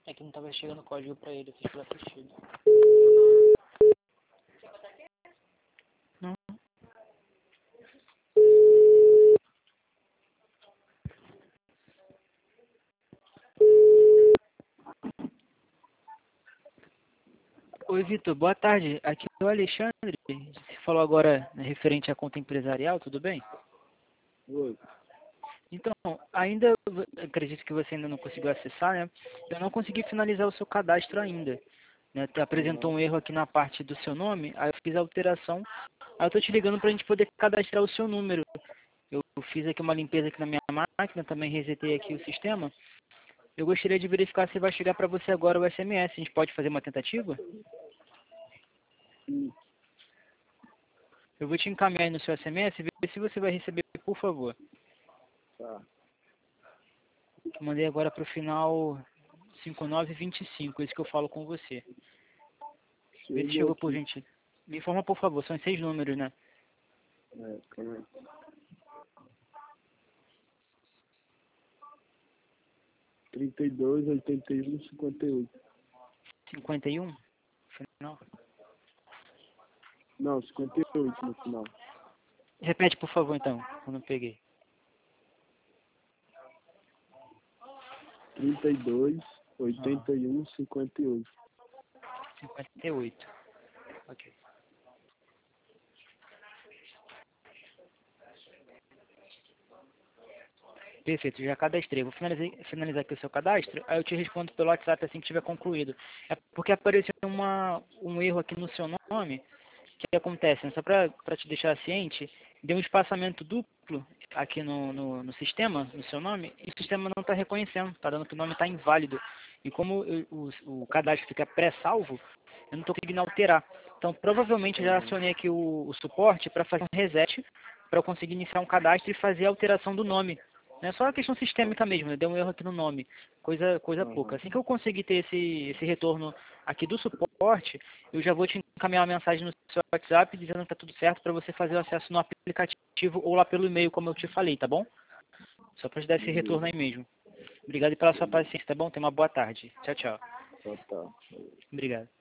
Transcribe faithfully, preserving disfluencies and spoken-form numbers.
É que não tava chegando código pra ele, eu fiz pelo assistido. Não. Oi, Vitor, boa tarde. Aqui é o Alexandre. Você falou agora, né, referente à conta empresarial, tudo bem? Oi. Então, ainda acredito que você ainda não conseguiu acessar, né? Eu não consegui finalizar o seu cadastro ainda. Né? Te apresentou um erro aqui na parte do seu nome, aí eu fiz a alteração. Aí eu tô te ligando para a gente poder cadastrar o seu número. Eu fiz aqui uma limpeza aqui na minha máquina, também resetei aqui o sistema. Eu gostaria de verificar se vai chegar para você agora o S M S. A gente pode fazer uma tentativa? Sim. Eu vou te encaminhar aí no seu S M S e ver se você vai receber, por favor. Tá. Mandei agora para o final cinco nove dois cinco, esse que eu falo com você. Vê se Chegou chegou por aqui. gente. Me informa, por favor, são seis números, né? É, calma aí. trinta e dois, oitenta e um, cinquenta e oito. cinquenta e um? Final. Não, cinquenta e oito no final. Repete, por favor, então, eu não peguei. trinta e dois, Ah, oitenta e um, cinquenta e oito. cinquenta e oito. Ok. Perfeito, já cadastrei. Vou finalizar, finalizar aqui o seu cadastro, aí eu te respondo pelo WhatsApp assim que tiver concluído. É porque apareceu uma, um erro aqui no seu nome. O que acontece? Né? Só para te deixar ciente, deu um espaçamento duplo aqui no, no, no sistema, no seu nome, e o sistema não está reconhecendo, está dando que o nome está inválido. E como eu, o, o cadastro fica pré-salvo, eu não estou conseguindo alterar. Então, provavelmente, eu já Uhum. acionei aqui o, o suporte para fazer um reset, para eu conseguir iniciar um cadastro e fazer a alteração do nome. É só uma questão sistêmica mesmo, né? Deu um erro aqui no nome, coisa, coisa pouca. Uhum. Assim que eu conseguir ter esse, esse retorno aqui do suporte, eu já vou te encaminhar uma mensagem no seu WhatsApp dizendo que está tudo certo para você fazer o acesso no aplicativo ou lá pelo e-mail, como eu te falei, tá bom? Só para te dar esse retorno Beleza. aí mesmo. Obrigado pela sua Beleza. paciência, tá bom? Tenha uma boa tarde. Tchau, tchau. Tá, tá. Obrigado.